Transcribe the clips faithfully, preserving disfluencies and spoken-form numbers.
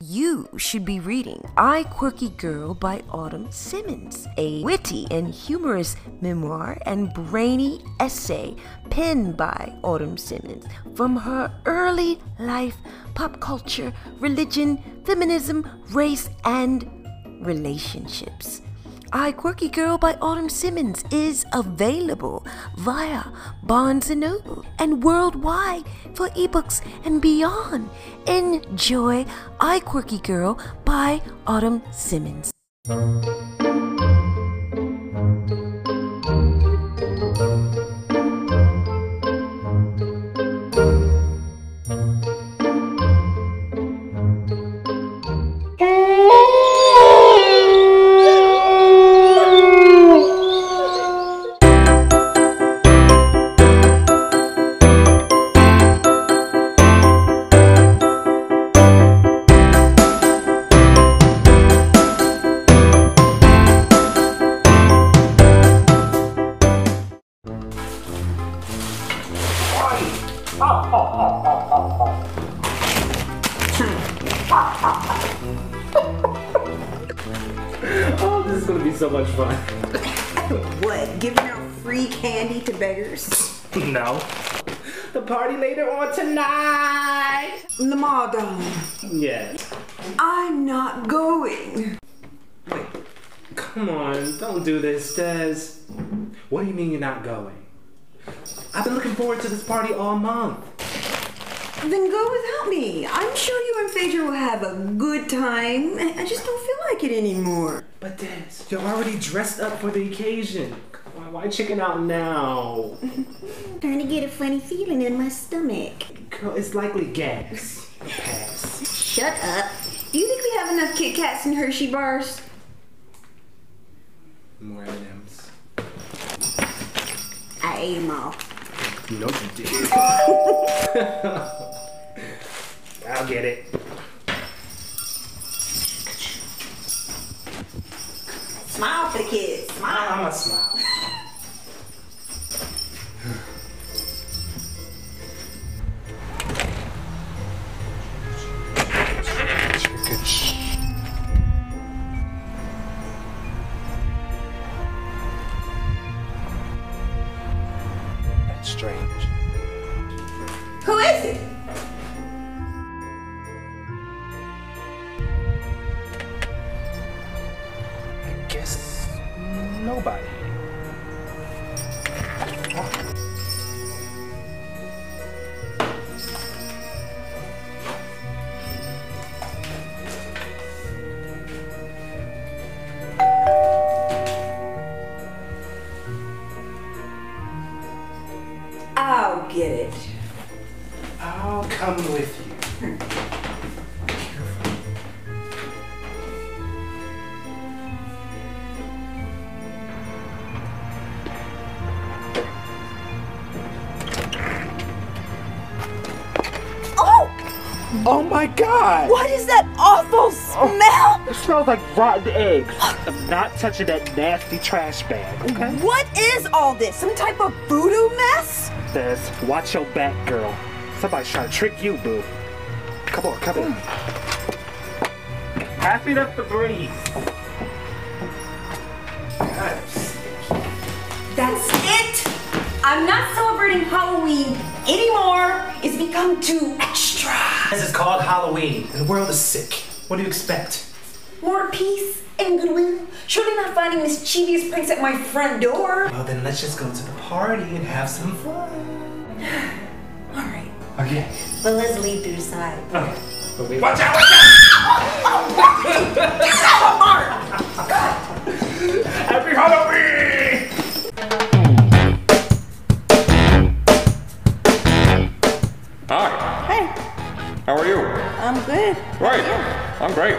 You should be reading I, Quirky Girl by Autumn Simmons, a witty and humorous memoir and brainy essay penned by Autumn Simmons from her early life, pop culture, religion, feminism, race, and relationships. I, Quirky Girl by Autumn Simmons is available via Barnes and Noble and worldwide for ebooks and beyond. Enjoy I, Quirky Girl by Autumn Simmons. Oh, this is gonna be so much fun. What, giving out free candy to beggars? No. The party later on tonight. The mall, darling. Yeah. I'm not going. Wait, come on, don't do this, Des. What do you mean you're not going? I've been looking forward to this party all month. Then go without me. I'm sure you and Phaedra will have a good time. I just don't feel like it anymore. But Des, you're already dressed up for the occasion. Why, why chicken out now? Trying to get a funny feeling in my stomach. Girl, it's likely gas. Pass. Shut up. Do you think we have enough Kit Kats and Hershey bars? More M and M's. I ate them all. No, you didn't. I'll get it. Smile for the kids. Smile. I'm gonna smile. That's strange. Who is it? I guess nobody. I'll get it. I'll come with you. Oh my God! What is that awful smell? It smells like rotten eggs. I'm not touching that nasty trash bag, okay? What is all this? Some type of voodoo mess? Des, watch your back, girl. Somebody's trying to trick you, boo. Come on, come on. Pass me up the breeze. That's it! I'm not celebrating Halloween anymore. It's become too extra. This is called Halloween, and the world is sick. What do you expect? More peace and goodwill. Surely not finding mischievous pranks at my front door. Well, then let's just go to the party and have some fun. All right. Okay. But let's leave through the side. Okay. But wait. Watch out! Watch out! Get out of Mark! Happy Halloween! Hi. Hey, How are you? I'm good. Great. I'm great.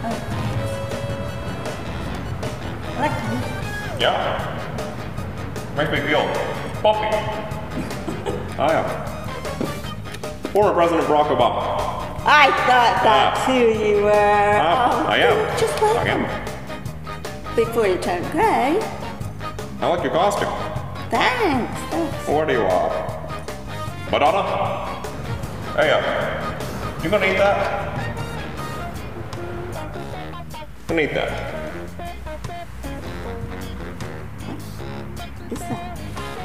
I like to Yeah. Makes me feel bumpy. I am. Former President Barack Obama. I thought that too you were. Ah, I am. Just I welcome. am. Before you turn gray. I like your costume. Thanks. Thanks. Where do you are? Madonna? Hey, uh, you gonna eat that? Who need that? Is that?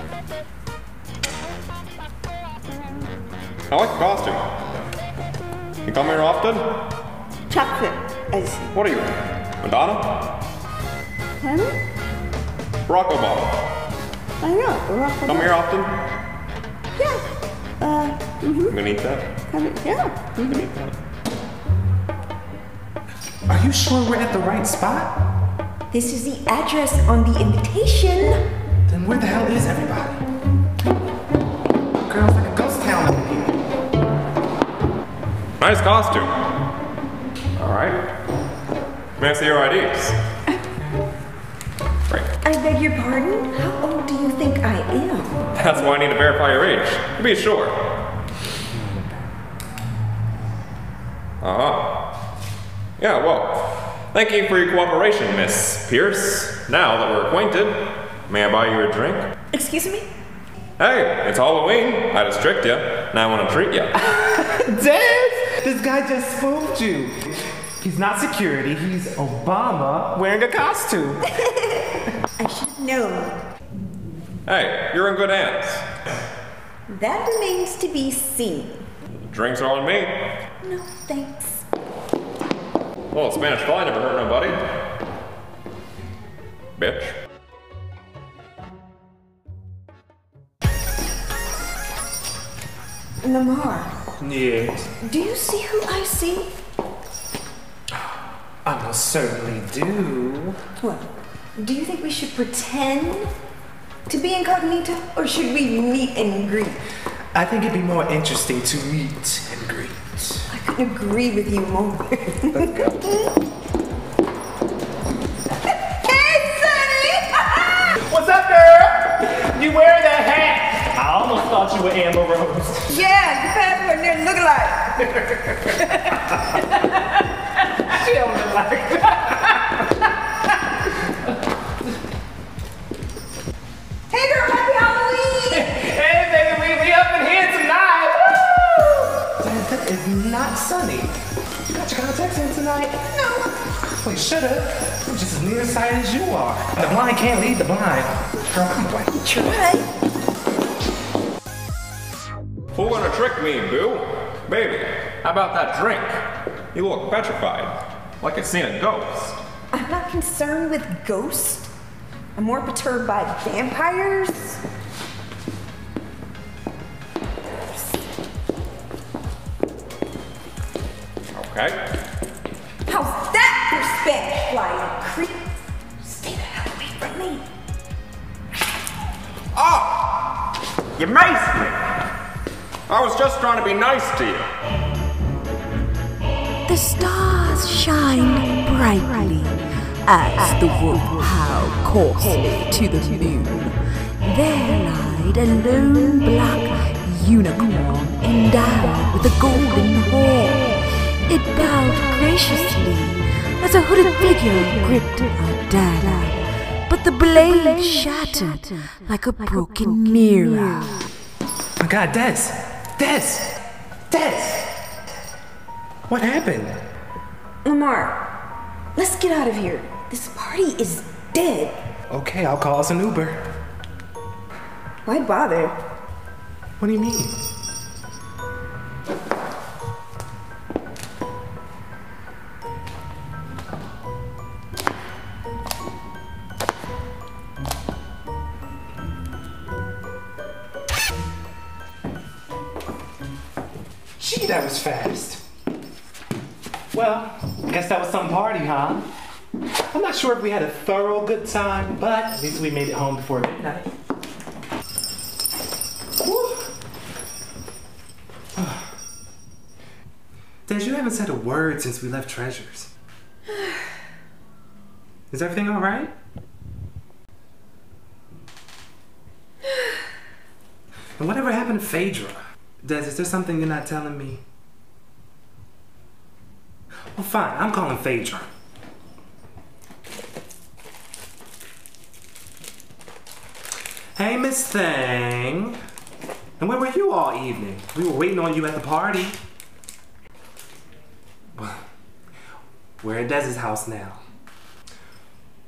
I like the costume. You come here often? Chocolate. I see. What are you? Madonna? Huh? Barack Obama. I know. Barack Come Obama. here often? Yeah. Uh, mm-hmm. I'm gonna eat that. Come in- Yeah. I'm gonna eat that. Are you sure we're at the right spot? This is the address on the invitation. Then where the hell is everybody? Girl, it's like a ghost town over here. Nice costume. All right. May I see your I Ds? Right. I beg your pardon? How old do you think I am? That's why I need to verify your age. To be sure. Uh-huh. Yeah, well, thank you for your cooperation, Miss Pierce. Now that we're acquainted, may I buy you a drink? Excuse me? Hey, it's Halloween. I just tricked you. Now I want to treat you. Dad, this guy just spoofed you. He's not security, he's Obama wearing a costume. I should have known. Hey, you're in good hands. That remains to be seen. Drinks are on me. No, thanks. Well, Spanish fly never hurt nobody. Bitch. Lamar, Yes, do you see who I see? I most certainly do. Well, do you think we should pretend to be incognito, or should we meet and greet? I think it'd be more interesting to meet and greet. I couldn't agree with you more. Let's go. Hey, Sonny! What's up, girl? You wearing that hat? I almost thought you were Amber Rose. Yeah, the passport didn't look alike. She don't look like Hey, girl, happy Halloween! Hey, baby, we, we up in here tonight. Woo! Dad, that is not Sunny. You got your contacts in tonight? No. Well, you should have. I'm just as nearsighted as you are. The blind can't lead the blind. Girl, come on. Try. Who gonna trick me, boo? Baby, how about that drink? You look petrified, like you've seen a ghost. I'm not concerned with ghosts. I'm more perturbed by vampires. Okay. How's that for Spanish fly, you creep? Stay the hell away from me. Ah! You maced me! I was just trying to be nice to you. The stars shine brightly as the wolf howled coarsely to the moon. There lied a lone black unicorn endowed with a golden horn. It bowed graciously as a hooded figure gripped our dagger, but the blade shattered like a broken mirror. My God, Des! Des! Des! What happened? Lamar, let's get out of here. This party is dead. Okay, I'll call us an Uber. Why bother? What do you mean? Gee, that was fast. Well, I guess that was some party, huh? I'm not sure if we had a thorough good time, but at least we made it home before midnight. Whew. Des, you haven't said a word since we left Treasures. Is everything all right? And whatever happened to Phaedra? Des, is there something you're not telling me? Well, fine, I'm calling Phaedra. Hey, Miss Thing. And where were you all evening? We were waiting on you at the party. Well, we're at Des's house now.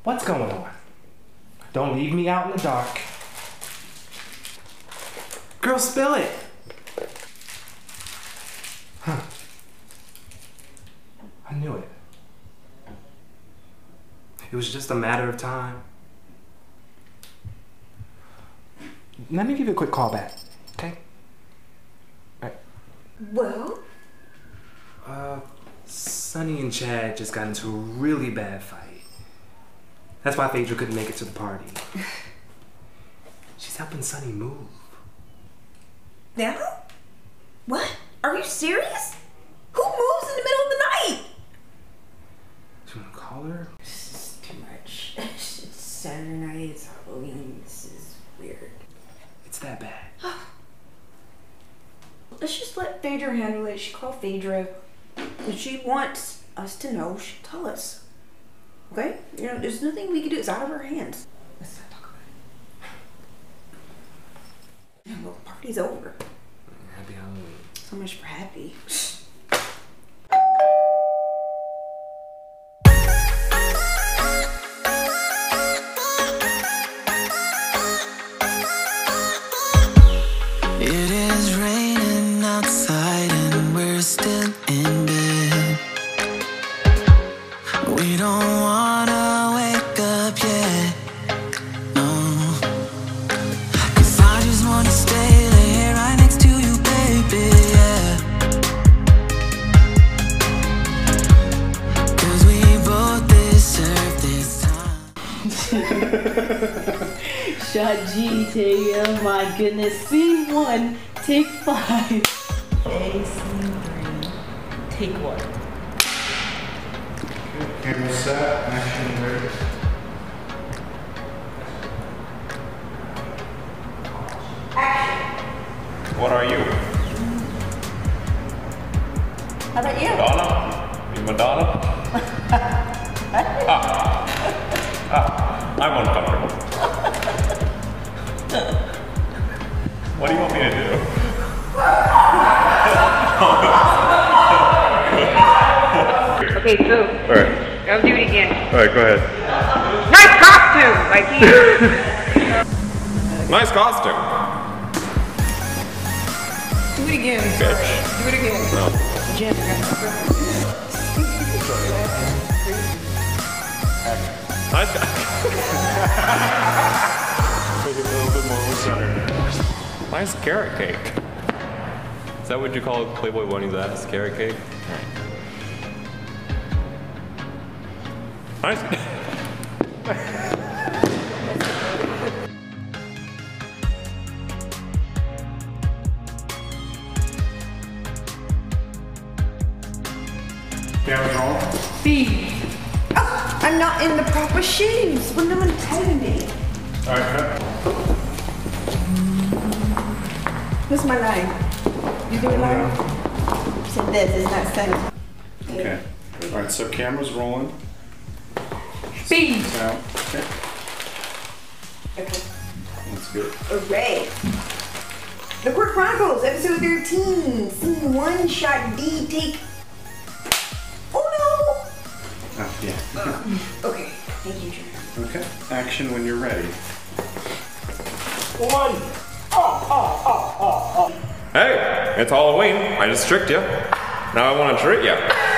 What's going on? Don't leave me out in the dark. Girl, spill it. Huh. I knew it. It was just a matter of time. Let me give you a quick call back, okay? All right. Well? Uh, Sunny and Chad just got into a really bad fight. That's why Phaedra couldn't make it to the party. She's helping Sunny move. Now? What? Are you serious? Who moves in the middle of the night? Do you want to call her? This is too much. It's Saturday night, it's Halloween. This is weird. It's that bad. Let's just let Phaedra handle it. She called Phaedra. If she wants us to know, she'll tell us. Okay? You know, there's nothing we can do. It's out of our hands. Let's not talk about it. Yeah, well, the party's over. Happy Halloween. So much for happy. It is raining outside and we're still in bed. We don't wanna wake up yet, no. Cause I just wanna stay there right next to you, baby, yeah. Cause we both deserve this time. Shot G, take, oh my goodness. Scene one, take five. A, scene three, take one. Camera set, action ready. What are you? How about you? Madonna? You Madonna? ah. ah. I'm uncomfortable. What do you want me to do? Okay, so Alright. I'll do it again. Alright, go ahead. Nice costume! Like he Nice costume. Do it again. Bitch. Do it again. No. Jen, Nice Make it a little bit more center. Nice carrot cake. Is that what you call Playboy Bunny's ass? Carrot cake? Nice. Camera's on. B. Oh, I'm not in the proper shoes. Well, no one telling me. Alright, cut. What's my line? You do a line? You said this is not sunny. Okay. Alright, so camera's rolling. B. Now, okay. Okay. That's good. Alright. The Quirk Chronicles, episode thirteen, scene one, shot D, take. Oh Oh, yeah. no! Okay, thank you, Drew. Okay. Action when you're ready. One. Oh, oh, oh, oh, oh. Hey, it's Halloween. I just tricked you. Now I want to treat you.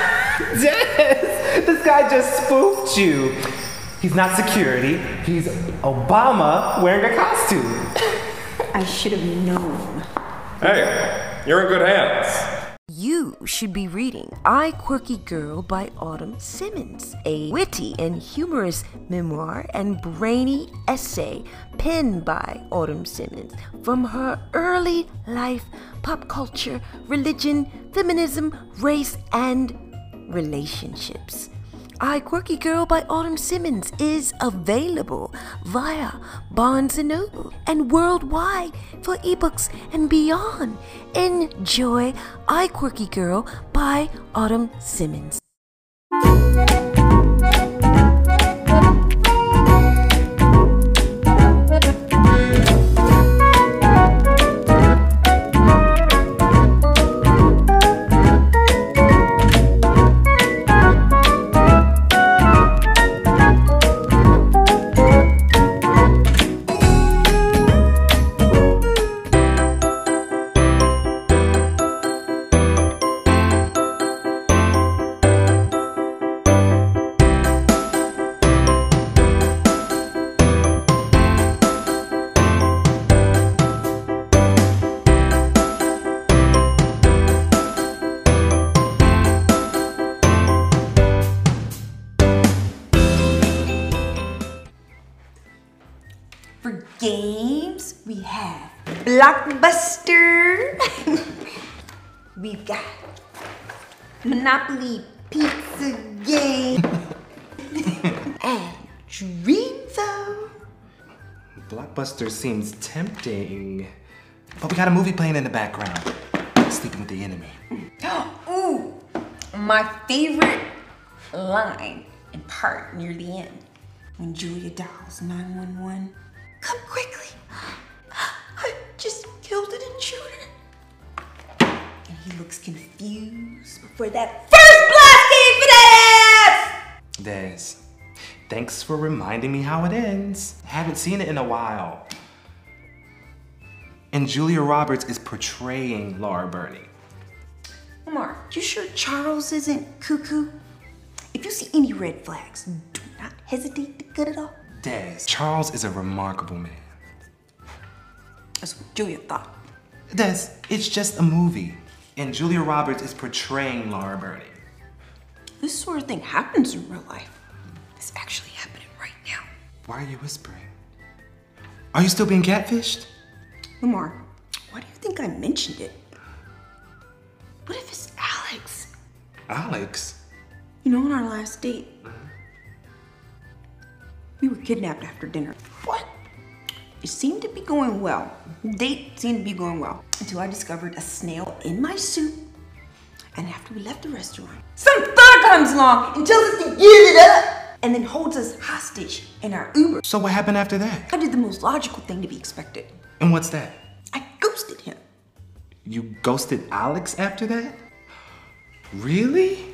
Yes! This guy just spoofed you. He's not security. He's Obama wearing a costume. I should have known. Hey, you're in good hands. You should be reading I, Quirky Girl by Autumn Simmons, a witty and humorous memoir and brainy essay penned by Autumn Simmons from her early life, pop culture, religion, feminism, race, and relationships. I, Quirky Girl by Autumn Simmons is available via Barnes and Noble and worldwide for ebooks and beyond. Enjoy I, Quirky Girl by Autumn Simmons. games. We have Blockbuster. We've got Monopoly Pizza Game. And Dream Zone. Blockbuster seems tempting. But we got a movie playing in the background. Sleeping with the enemy. Ooh, my favorite line and part near the end. When Julia dials nine one one, come quickly. I just killed an intruder. And he looks confused before that first blast game for Des, thanks for reminding me how it ends. I haven't seen it in a while. And Julia Roberts is portraying Laura Burney. Omar, you sure Charles isn't cuckoo? If you see any red flags, do not hesitate to cut it off. Des, Charles is a remarkable man. That's what Julia thought. Des, it's just a movie. And Julia Roberts is portraying Laura Burney. This sort of thing happens in real life. It's actually happening right now. Why are you whispering? Are you still being catfished? Lamar, why do you think I mentioned it? What if it's Alex? Alex? You know, on our last date, we were kidnapped after dinner. What? It seemed to be going well. The date seemed to be going well until I discovered a snail in my soup. And after we left the restaurant, some thug comes along and tells us to give it up and then holds us hostage in our Uber. So what happened after that? I did the most logical thing to be expected. And what's that? I ghosted him. You ghosted Alex after that? Really?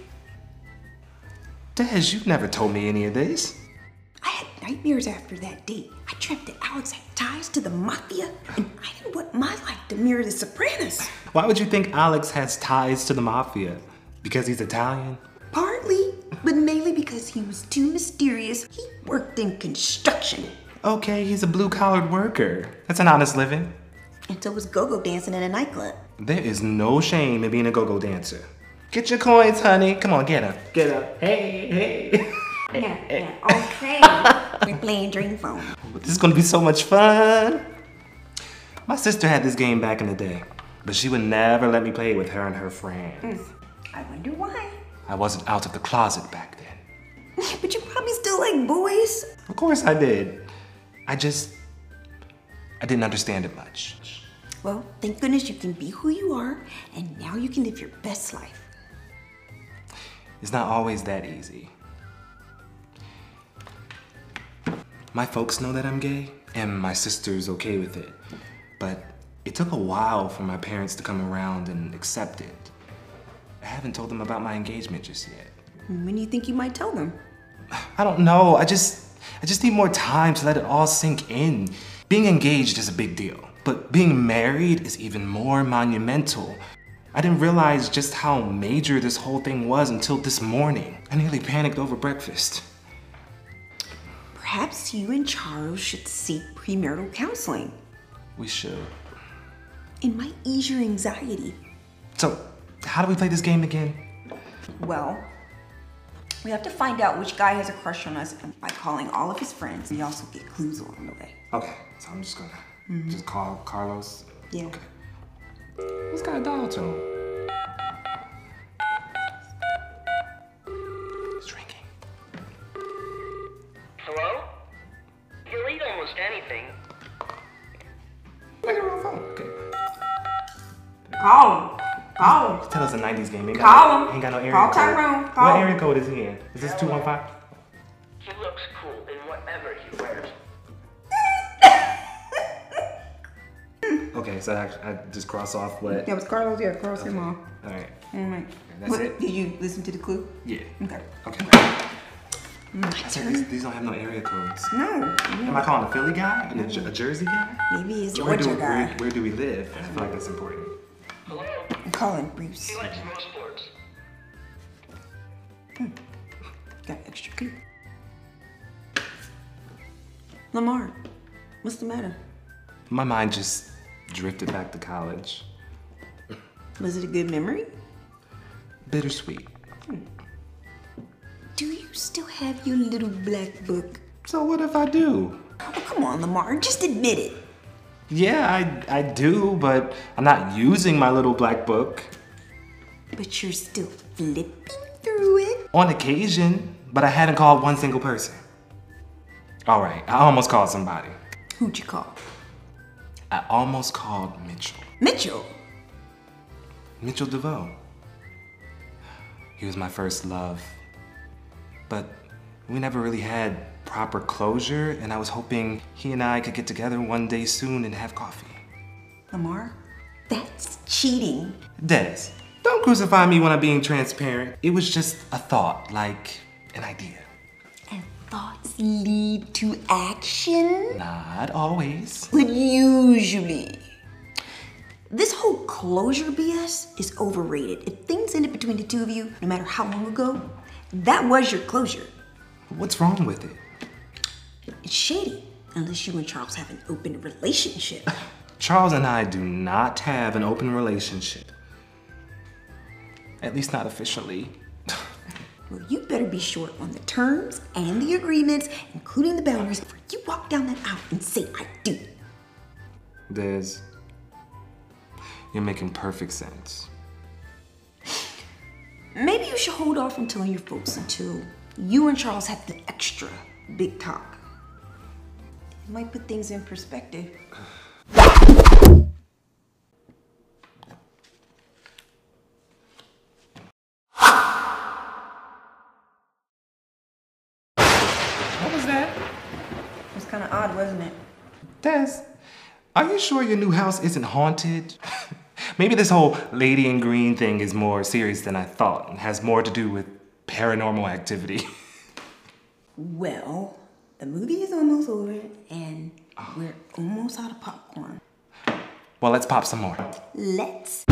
Des, you've never told me any of this. I had nightmares after that date. I dreamt that Alex had ties to the mafia, and I didn't want my life to mirror the Sopranos. Why would you think Alex has ties to the mafia? Because he's Italian? Partly, but mainly because he was too mysterious. He worked in construction. Okay, he's a blue-collared worker. That's an honest living. And so was go-go dancing in a nightclub. There is no shame in being a go-go dancer. Get your coins, honey. Come on, get up. Get up. Hey, hey. Yeah, yeah, okay. We're playing Dream Phone. This is gonna be so much fun. My sister had this game back in the day, but she would never let me play with her and her friends. Mm. I wonder why. I wasn't out of the closet back then. But you probably still like boys. Of course I did. I just, I didn't understand it much. Well, thank goodness you can be who you are, and now you can live your best life. It's not always that easy. My folks know that I'm gay, and my sister's okay with it. But it took a while for my parents to come around and accept it. I haven't told them about my engagement just yet. When do you think you might tell them? I don't know. I just, I just need more time to let it all sink in. Being engaged is a big deal, but being married is even more monumental. I didn't realize just how major this whole thing was until this morning. I nearly panicked over breakfast. Perhaps you and Charles should seek premarital counseling. We should. It might ease your anxiety. So, how do we play this game again? Well, we have to find out which guy has a crush on us by calling all of his friends. We also get clues along the way. Okay, so I'm just gonna Mm-hmm. just call Carlos. Yeah. Okay. Let's got a dial tone. It's ringing. Hello? You'll eat almost anything. Make it a real phone. Okay. Call him. Call him. Tell us a nineties game. Ain't got Call no, him. Ain't got no area Call code. Tyrone. Call What him. area code is he in? Is this two one five? He looks cool in whatever he wears. Okay, so I, I just cross off what? Yeah, it was Carlos. Yeah, Carlos came off. All right. All right. That's What- it? Did you listen to the clue? Yeah. Okay. Okay. My I think turn. these, these don't have no area codes. No. Am I calling a Philly guy and a, Jer- a Jersey guy? Maybe he's Where do, Georgia where, guy. where do we live? I feel like that's important. Hello? I'm calling Bruce. He likes most sports. Got extra clue. Lamar, what's the matter? My mind just drifted back to college. Was it a good memory? Bittersweet. Do you still have your little black book? So what if I do? Oh, come on, Lamar, just admit it. Yeah, I, I do, but I'm not using my little black book. But you're still flipping through it. On occasion, but I hadn't called one single person. All right, I almost called somebody. Who'd you call? I almost called Mitchell. Mitchell? Mitchell DeVoe. He was my first love. But we never really had proper closure, and I was hoping he and I could get together one day soon and have coffee. Lamar, that's cheating. Des, don't crucify me when I'm being transparent. It was just a thought, like an idea. And thoughts lead to action? Not always. But usually. This whole closure B S is overrated. If things ended between the two of you, no matter how long ago, that was your closure. What's wrong with it? It's shady, unless you and Charles have an open relationship. Charles and I do not have an open relationship. At least not officially. Well, you better be short on the terms and the agreements, including the boundaries, before you walk down that aisle and say I do. Des, you're making perfect sense. Maybe you should hold off on telling your folks until you and Charles have the extra big talk. It might put things in perspective. What was that? It was kind of odd, wasn't it? Des, are you sure your new house isn't haunted? Maybe this whole lady in green thing is more serious than I thought and has more to do with paranormal activity. Well, the movie is almost over and we're almost out of popcorn. Well, let's pop some more. Let's.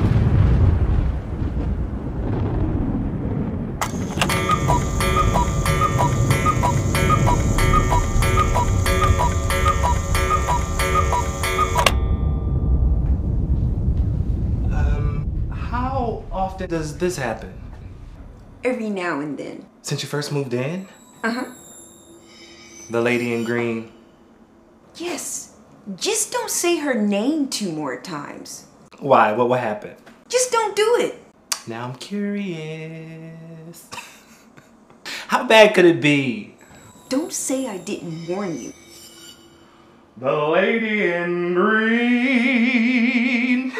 Um, how often does this happen? Every now and then. Since you first moved in? Uh-huh. The lady in green. Yes. Just don't say her name two more times. Why? What what happened? Just don't do it. Now I'm curious. How bad could it be? Don't say I didn't warn you. The lady in green.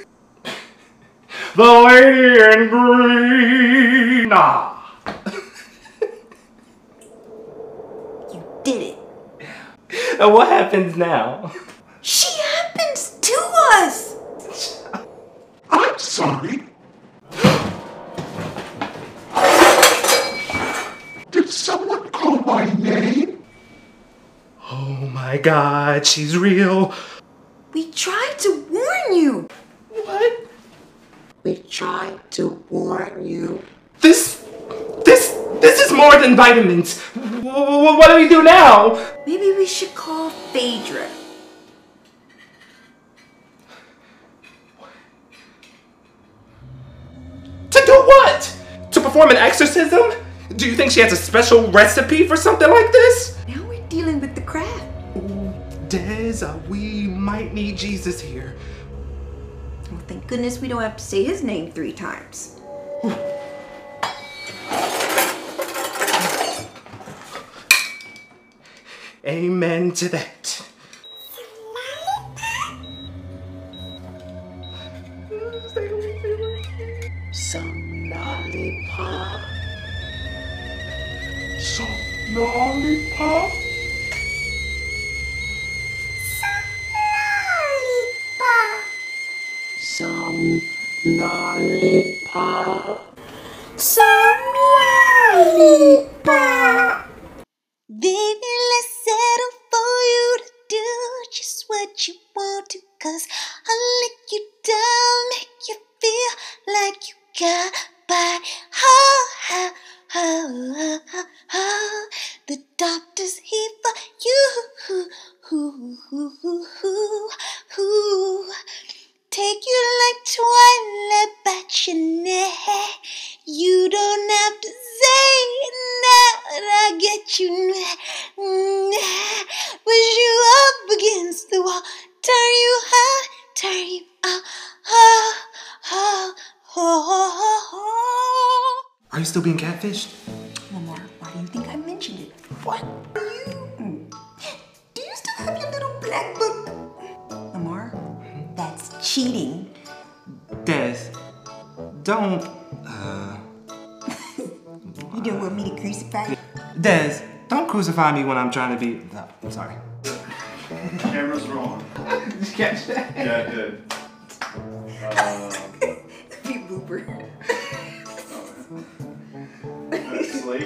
The lady in green. Nah. You did it. And what happens now? She happens to us. I'm sorry. Did someone call my name? Oh my God, she's real. We tried to warn you. What? We tried to warn you. This, this, this is more than vitamins. What do we do now? Maybe we should call Phaedra. To do what? To perform an exorcism? Do you think she has a special recipe for something like this? Now we're dealing with the craft. Des, uh, we might need Jesus here. Well, thank goodness we don't have to say his name three times. Amen to that. Some lollipop. Some lollipop. Some lollipop. Some lollipop. Baby, let's settle for you to do just what you want to, cause I'll lick you down, make you feel like you got body. Oh, oh, oh, oh, oh, oh. The doctor's here for you. Ooh, ooh, ooh, ooh, ooh, ooh. Take you like Twilight back your neck. You don't have to say it now that I get you. But still being catfished? Lamar, why do you think I mentioned it? What are you? Do you still have your little black book? Lamar, that's cheating. Des, don't, uh... You don't want me to crucify you? Des, don't crucify me when I'm trying to be... No, I'm sorry. Camera's wrong. Did you catch that? Yeah, I did. Uh, Big booper. That's late.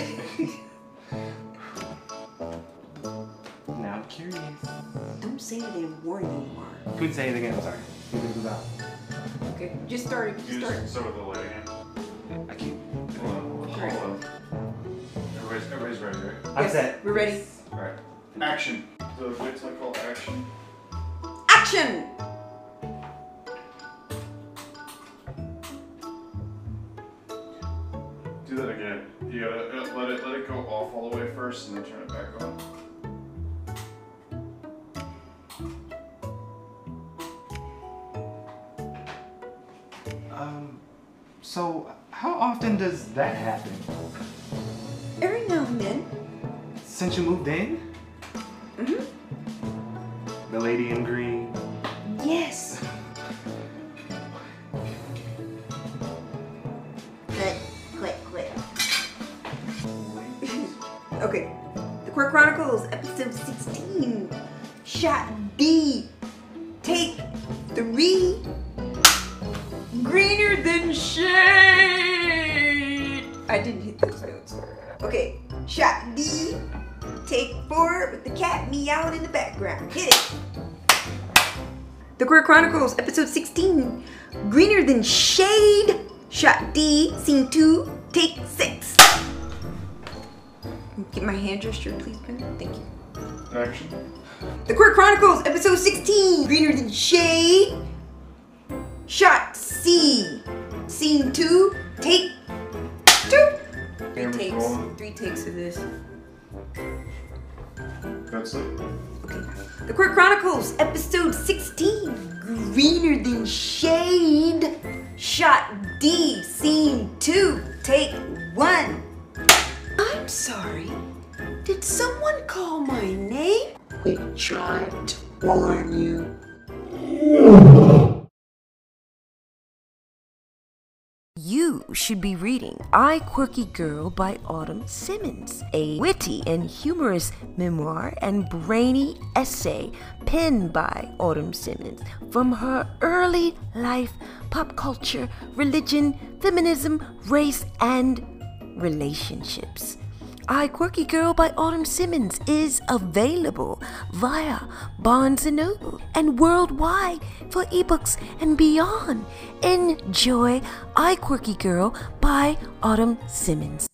Now I'm curious. Don't say it and warn you, Lamar. Can we say it again? I'm sorry. Can we do this out? Okay, just start it. Just You start. just start with the light again. I can't. Hold on. Hold on. Everybody's, everybody's ready, right? I'm Yes, set. We're ready. Alright. Action. So wait till I call action. Action! Do that again. You gotta uh, let it let it go off all the way first and then turn it back on. Um, so how often does that happen? Every now and then. Since you moved in? Mm-hmm. The lady in green. Yes. Quit, quit, quit. Okay. The Quirk Chronicles, episode sixteen. Shot D. Take three. Greener than shade. I didn't hit those notes. Okay. Shot D. Take four with the cat meowing in the background. Hit it. The Quirk Chronicles, episode sixteen. Greener than shade. Shot D. Scene two. Take six. Get my hand gesture, please, Ben. Thank you. Action. The Quirk Chronicles, episode sixteen. Greener than shade. Shot C. Scene two. Take two. Three Camera's takes. rolling. Three takes of this. That's it. Okay. The Quirk Chronicles, episode sixteen. Greener than shade. Shot D. Scene two. Take one. I'm sorry. Did someone call my name? We tried to warn you. You should be reading I, Quirky Girl by Autumn Simmons, a witty and humorous memoir and brainy essay penned by Autumn Simmons from her early life, pop culture, religion, feminism, race, and relationships. I, Quirky Girl by Autumn Simmons is available via Barnes and Noble and worldwide for ebooks and beyond. Enjoy I, Quirky Girl by Autumn Simmons.